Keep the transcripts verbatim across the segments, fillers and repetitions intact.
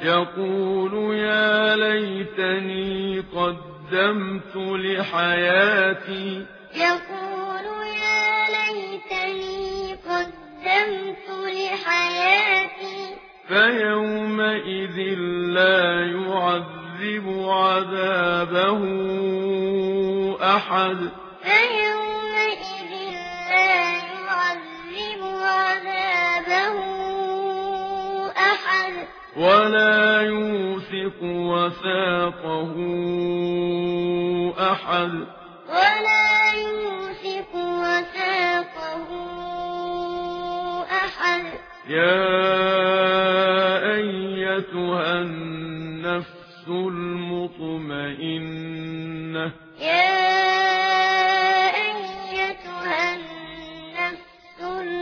يقول يا ليتني قدمت لحياتي يقول يا ليتني قدمت لحياتي فيومئذ لا يعذب عذابه أحد فيومئذ لا يعذب عذابه أحد ولا يوثق وثاقه أحد ولا يوثق وثاقه أحد يا أيتها النفس المطمئنة يا أيتها النفس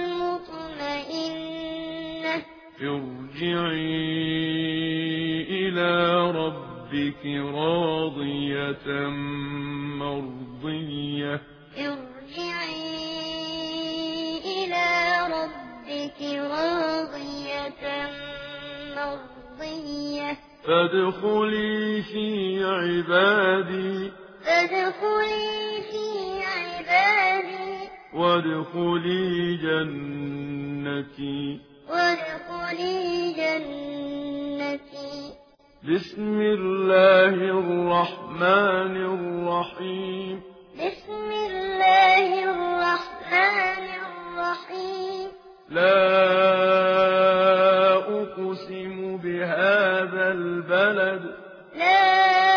المطمئنة ارجعي إلى ربك راضية مرضية ارجعي إلى ربك راضية مرضية فادخلي في عبادي فادخلي في عبادي وادخلي جنتي وادخلي جنتي بسم الله الرحمن الرحيم بسم الله الرحمن الرحيم لا أقسم بهذا البلد لا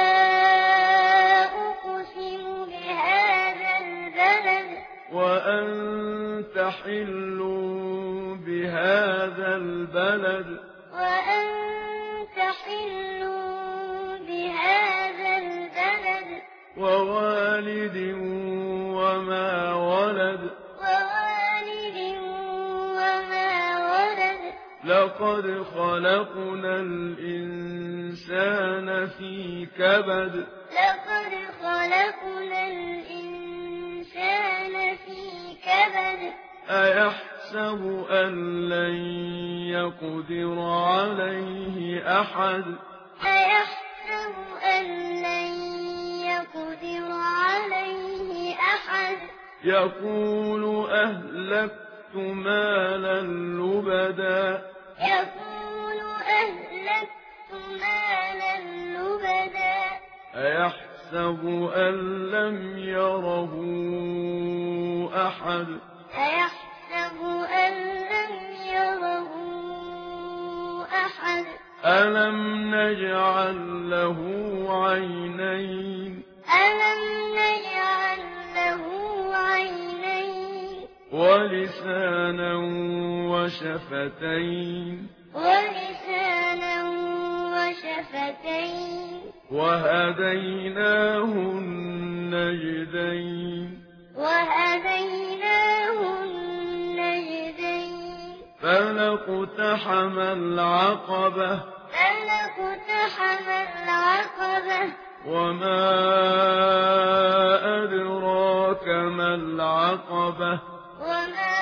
أقسم بهذا البلد وأنت حل بهذا البلد وأنت حل بهذا البلد ووالد وما ولد ووالد وما ولد لقد خلقنا الإنسان في كبد لقد خلقنا الإنسان في كبد أيحسب أن لن يقدر عليه أحد أيحسب أن لن يقدر عليه أحد يقول أهلكت مالا لبدا يقول أهلكت مالا لبدا أيحسب أن لم يره أحد أيحسب أن لم يره أحد ألم نجعل له عينين ألم نجعل له عينين ولسانا وشفتين ولسانا وشفتين وهديناه النجدين وهديناه النجدين فلاقتحم العقبة فلاقتحم العقبة وما أدراك ما العقبة وما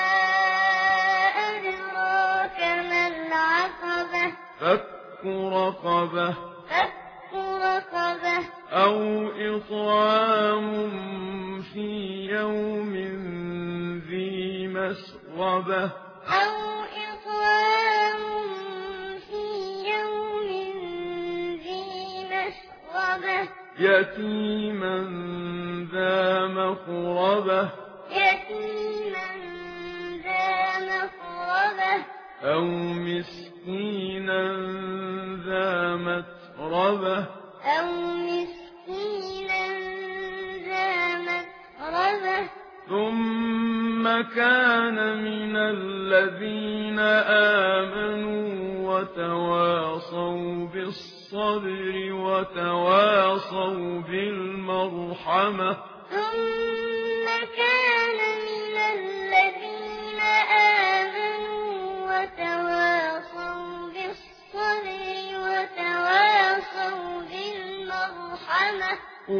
أدراك ما العقبة فك رقبة فك رقبة أو إطعام في يوم ذي مسغبة أو إطعام في يوم ذي مسغبة يتيما ذا مقربة يتيما ذا مقربة أو مسكينا ذا متربة أو مسكينا ذا متربة ثم كان من الذين آمنوا وتواصوا بالصبر وتواصوا بالمرحمة ثم كان من الذين آمنوا وتواصوا بالصبر وتواصوا بالمرحمة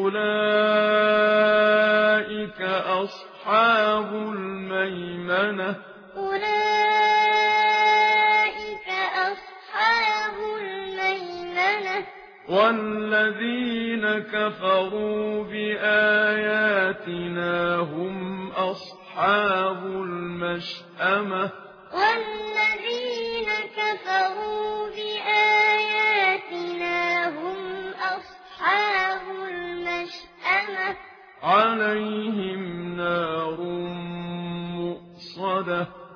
أولئك أصحاب الميمنة أولئك أصحاب الميمنة والذين كفروا بآياتنا هم أصحاب المشأمة والذين كفروا بآياتنا هم أصحاب المشأمة عليهم نار مؤصدة